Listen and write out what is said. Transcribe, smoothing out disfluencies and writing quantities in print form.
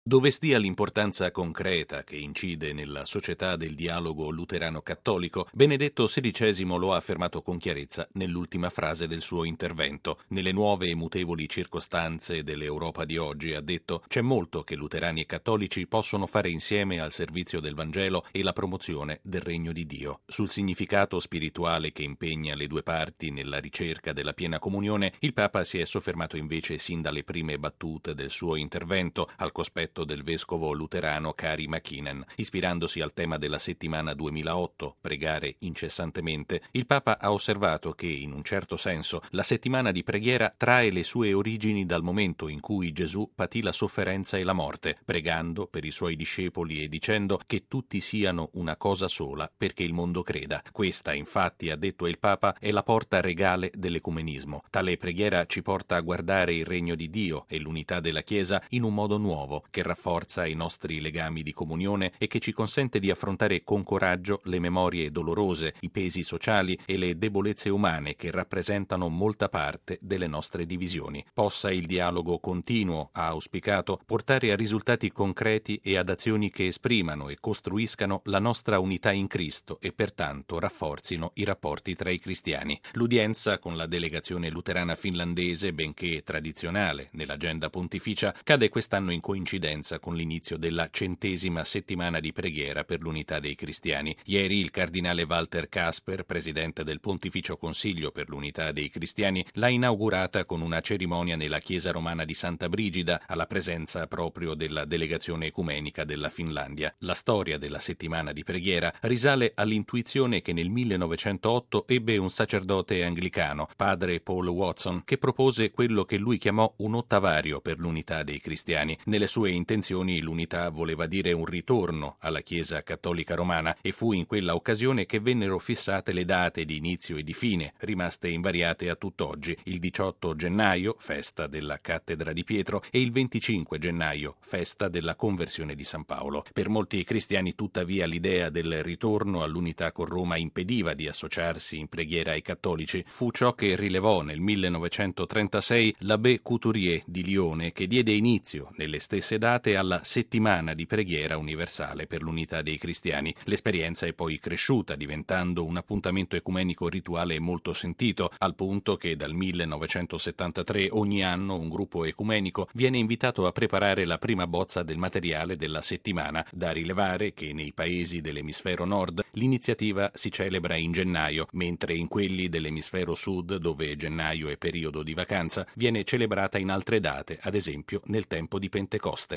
Dove stia l'importanza concreta che incide nella società del dialogo luterano-cattolico, Benedetto XVI lo ha affermato con chiarezza nell'ultima frase del suo intervento. Nelle nuove e mutevoli circostanze dell'Europa di oggi, ha detto, c'è molto che luterani e cattolici possono fare insieme al servizio del Vangelo e la promozione del regno di Dio. Sul significato spirituale che impegna le due parti nella ricerca della piena comunione, il Papa si è soffermato invece sin dalle prime battute del suo intervento, al cospetto del vescovo luterano Kari Mäkinen. Ispirandosi al tema della settimana 2008, pregare incessantemente, il Papa ha osservato che, in un certo senso, la settimana di preghiera trae le sue origini dal momento in cui Gesù patì la sofferenza e la morte, pregando per i suoi discepoli e dicendo che tutti siano una cosa sola perché il mondo creda. Questa, infatti, ha detto il Papa, è la porta regale dell'ecumenismo. Tale preghiera ci porta a guardare il regno di Dio e l'unità della Chiesa in un modo nuovo, che rafforza i nostri legami di comunione e che ci consente di affrontare con coraggio le memorie dolorose, i pesi sociali e le debolezze umane che rappresentano molta parte delle nostre divisioni. Possa il dialogo continuo, ha auspicato, portare a risultati concreti e ad azioni che esprimano e costruiscano la nostra unità in Cristo e pertanto rafforzino i rapporti tra i cristiani. L'udienza con la delegazione luterana finlandese, benché tradizionale nell'agenda pontificia, cade quest'anno in coincidenza con l'inizio della 100ª settimana di preghiera per l'unità dei cristiani. Ieri il cardinale Walter Kasper, presidente del Pontificio Consiglio per l'unità dei cristiani, l'ha inaugurata con una cerimonia nella chiesa romana di Santa Brigida, alla presenza proprio della delegazione ecumenica della Finlandia. La storia della settimana di preghiera risale all'intuizione che nel 1908 ebbe un sacerdote anglicano, padre Paul Watson, che propose quello che lui chiamò un ottavario per l'unità dei cristiani. Nelle sue intenzioni l'unità voleva dire un ritorno alla Chiesa cattolica romana e fu in quella occasione che vennero fissate le date di inizio e di fine, rimaste invariate a tutt'oggi: il 18 gennaio, festa della cattedra di Pietro, e il 25 gennaio, festa della conversione di San Paolo. Per molti cristiani, tuttavia, l'idea del ritorno all'unità con Roma impediva di associarsi in preghiera ai cattolici. Fu ciò che rilevò nel 1936 l'abbé Couturier di Lione, che diede inizio nelle stesse date alla settimana di preghiera universale per l'unità dei cristiani. L'esperienza è poi cresciuta, diventando un appuntamento ecumenico rituale molto sentito, al punto che dal 1973 ogni anno un gruppo ecumenico viene invitato a preparare la prima bozza del materiale della settimana. Da rilevare che nei paesi dell'emisfero nord l'iniziativa si celebra in gennaio, mentre in quelli dell'emisfero sud, dove gennaio è periodo di vacanza, viene celebrata in altre date, ad esempio nel tempo di Pentecoste.